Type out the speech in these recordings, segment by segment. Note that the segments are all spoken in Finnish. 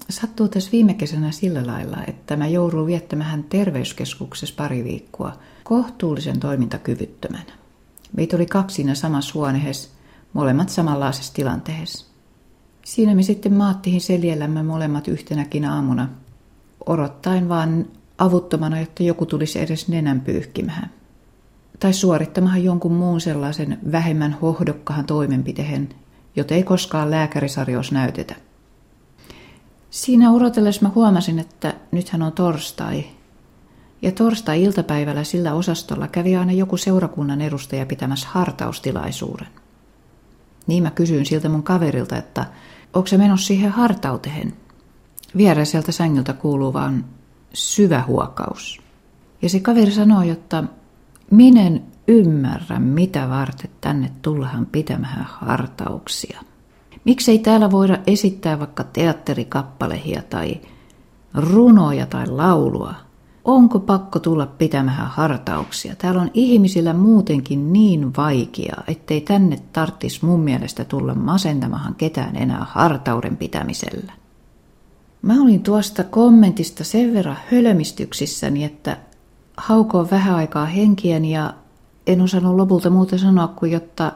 Sattuu tässä viime kesänä sillä lailla, että mä joudun viettämään terveyskeskuksessa pari viikkoa kohtuullisen toimintakyvyttömänä. Meitä oli 2 siinä samassa huoneessa, molemmat samanlaisessa tilanteessa. Siinä me sitten maattiin seljellämme molemmat yhtenäkin aamuna, odottaen vaan avuttomana, jotta joku tulisi edes nenän pyyhkimään. Tai suorittamaan jonkun muun sellaisen vähemmän hohdokkahan toimenpiteen, jota ei koskaan lääkärisarjoissa näytetä. Siinä odotellessa mä huomasin, että nythän on torstai. Ja torstai-iltapäivällä sillä osastolla kävi aina joku seurakunnan edustaja pitämässä hartaustilaisuuden. Niin mä kysyin siltä mun kaverilta, että onko se menossa siihen hartauteen? Viereiseltä sängyltä kuuluu vaan syvä huokaus. Ja se kaveri sanoi, että minä en ymmärrä, mitä varten tänne tullaan pitämään hartauksia. Miksei täällä voida esittää vaikka teatterikappalehia tai runoja tai laulua? Onko pakko tulla pitämään hartauksia? Täällä on ihmisillä muutenkin niin vaikeaa, ettei tänne tarvitsisi mun mielestä tulla masentamahan ketään enää hartauden pitämisellä. Mä olin tuosta kommentista sen verran hölmistyksissäni, että haukoon vähän aikaa henkiäni ja en osannut lopulta muuta sanoa kuin, jotta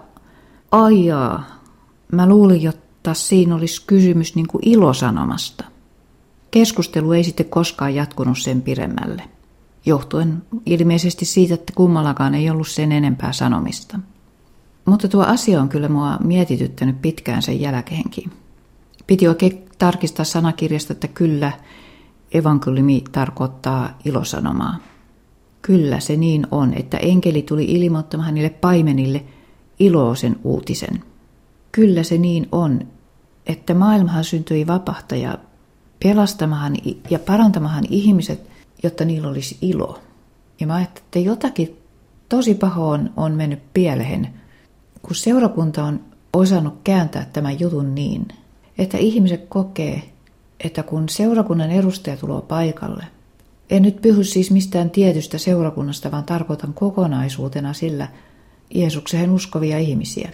aijaa. Mä luulin, jotta siinä olisi kysymys niin kuin ilosanomasta. Keskustelu ei sitten koskaan jatkunut sen pidemmälle, johtuen ilmeisesti siitä, että kummallakaan ei ollut sen enempää sanomista. Mutta tuo asia on kyllä mua mietityttänyt pitkään sen jälkeenkin. Piti oikein tarkistaa sanakirjasta, että kyllä evankeliumi tarkoittaa ilosanomaa. Kyllä se niin on, että enkeli tuli ilmoittamaan niille paimenille iloisen uutisen. Kyllä se niin on, että maailmahan syntyi vapahtaja pelastamaan ja parantamaan ihmiset, jotta niillä olisi ilo. Ja mä ajattelin, että jotakin tosi pahoa on mennyt pieleen, kun seurakunta on osannut kääntää tämän jutun niin, että ihmiset kokee, että kun seurakunnan edustaja tulee paikalle, en nyt puhu siis mistään tietystä seurakunnasta, vaan tarkoitan kokonaisuutena sillä Jeesukseen uskovia ihmisiä.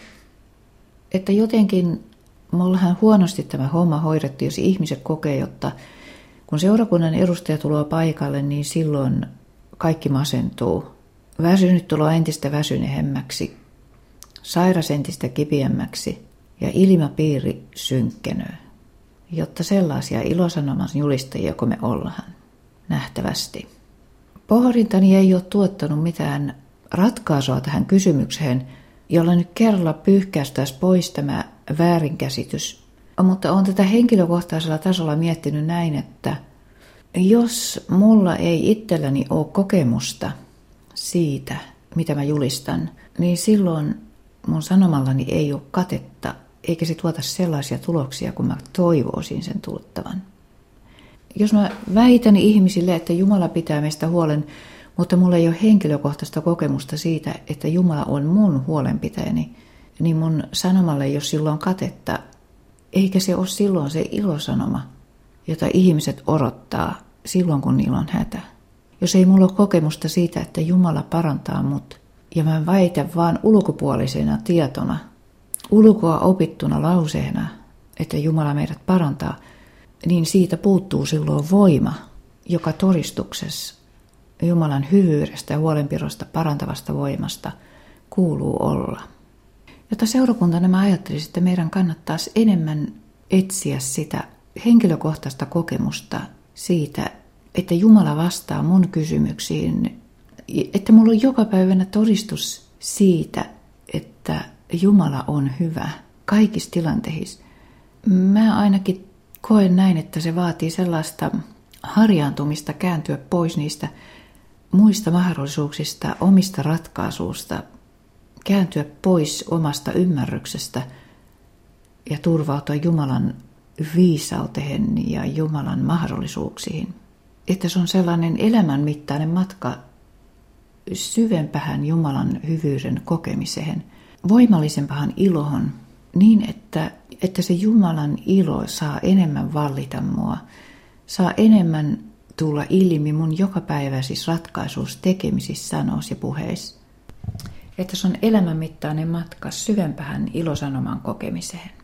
Että jotenkin me ollaan huonosti tämä homma hoidettu, jos ihmiset kokee, jotta kun seurakunnan edustaja tulee paikalle, niin silloin kaikki masentuu. Väsynyt tulee entistä väsyneemmäksi, sairas entistä kipiämmäksi ja ilmapiiri synkkenöö. Jotta sellaisia ilosanoman julistajia kuin me ollaan, nähtävästi. Pohdintani ei ole tuottanut mitään ratkaisua tähän kysymykseen, jolla nyt kerralla pyyhkäistäisiin pois tämä väärinkäsitys. Mutta olen tätä henkilökohtaisella tasolla miettinyt näin, että jos mulla ei itselläni ole kokemusta siitä, mitä mä julistan, niin silloin mun sanomallani ei ole katetta, eikä se tuota sellaisia tuloksia, kuin mä toivoisin sen tuottavan. Jos mä väitän ihmisille, että Jumala pitää meistä huolen, mutta mulla ei ole henkilökohtaista kokemusta siitä, että Jumala on mun huolenpitäjäni, niin mun sanomalle ei ole silloin katetta, eikä se ole silloin se ilosanoma, jota ihmiset odottaa silloin, kun niillä on hätä. Jos ei mulla ole kokemusta siitä, että Jumala parantaa mut, ja mä väitän vaan ulkopuolisena tietona, ulkoa opittuna lauseena, että Jumala meidät parantaa, niin siitä puuttuu silloin voima, joka todistuksessa Jumalan hyvyydestä ja huolenpidosta parantavasta voimasta kuuluu olla. Jotta seurakuntana mä ajattelisin, että meidän kannattaisi enemmän etsiä sitä henkilökohtaista kokemusta siitä, että Jumala vastaa mun kysymyksiin, että mulla on joka päivänä todistus siitä, että Jumala on hyvä kaikissa tilanteissa. Mä ainakin koen näin, että se vaatii sellaista harjaantumista kääntyä pois niistä muista mahdollisuuksista, omista ratkaisuista, kääntyä pois omasta ymmärryksestä ja turvautua Jumalan viisauteen ja Jumalan mahdollisuuksiin. Että se on sellainen elämänmittainen matka syvempään Jumalan hyvyyden kokemiseen, voimallisempaan iloon, niin että se Jumalan ilo saa enemmän vallita mua, saa enemmän tulla ilmi mun jokapäiväisissä ratkaisuissa, tekemisissä, sanoissa ja puheissa. Että se on elämänmittainen matka syvempään ilosanoman kokemiseen.